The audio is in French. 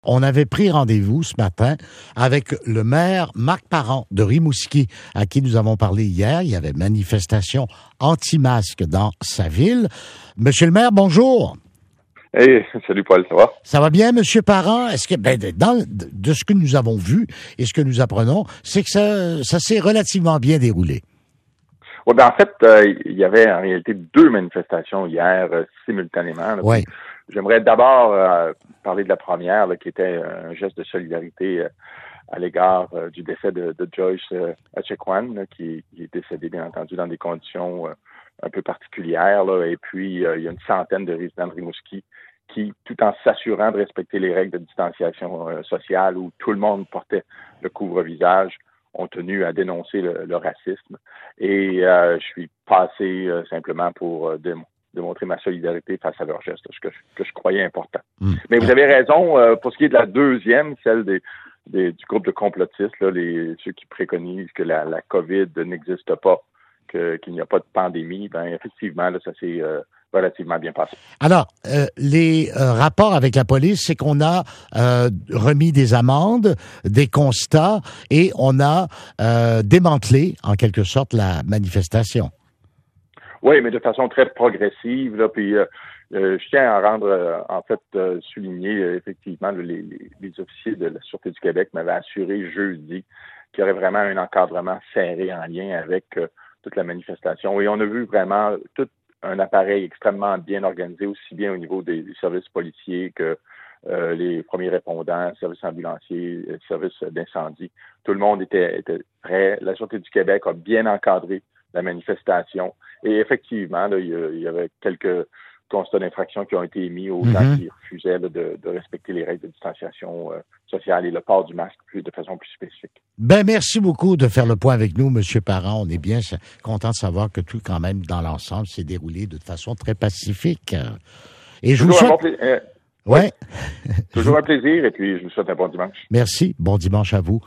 On avait pris rendez-vous ce matin avec le maire Marc Parent de Rimouski, à qui nous avons parlé hier. Il y avait manifestation anti-masque dans sa ville. Monsieur le maire, bonjour. Hey, salut Paul, ça va? Ça va bien, Monsieur Parent? Est-ce que, de ce que nous avons vu et ce que nous apprenons, c'est que ça s'est relativement bien déroulé. Oui, en fait, il y avait en réalité 2 manifestations hier simultanément. Oui. J'aimerais d'abord parler de la première, qui était un geste de solidarité à l'égard du décès de Joyce Echequan, qui est décédé, bien entendu, dans des conditions un peu particulières. Et puis, il y a une centaine de résidents de Rimouski qui, tout en s'assurant de respecter les règles de distanciation sociale où tout le monde portait le couvre-visage, ont tenu à dénoncer le racisme. Et je suis passé simplement pour démontrer ma solidarité face à leurs gestes, ce que je croyais important. Mais vous avez raison, pour ce qui est de la deuxième, celle du groupe de complotistes, là, ceux qui préconisent que la COVID n'existe pas, qu'il n'y a pas de pandémie, ben effectivement, là, ça s'est relativement bien passé. Alors, les rapports avec la police, c'est qu'on a remis des amendes, des constats, et on a démantelé, en quelque sorte, la manifestation. Oui, mais de façon très progressive, là, puis je tiens à souligner effectivement les officiers de la Sûreté du Québec m'avaient assuré jeudi qu'il y aurait vraiment un encadrement serré en lien avec toute la manifestation. Et on a vu vraiment tout un appareil extrêmement bien organisé, aussi bien au niveau des services policiers que les premiers répondants, services ambulanciers, services d'incendie. Tout le monde était prêt. La Sûreté du Québec a bien encadré la manifestation. Et effectivement, là, il y avait quelques constats d'infraction qui ont été émis aux gens qui refusaient de respecter les règles de distanciation sociale et le port du masque de façon plus spécifique. Ben, merci beaucoup de faire le point avec nous, M. Parent. On est bien content de savoir que tout, quand même, dans l'ensemble, s'est déroulé de façon très pacifique. Et je vous souhaite... Toujours un plaisir et puis je vous souhaite un bon dimanche. Merci. Bon dimanche à vous.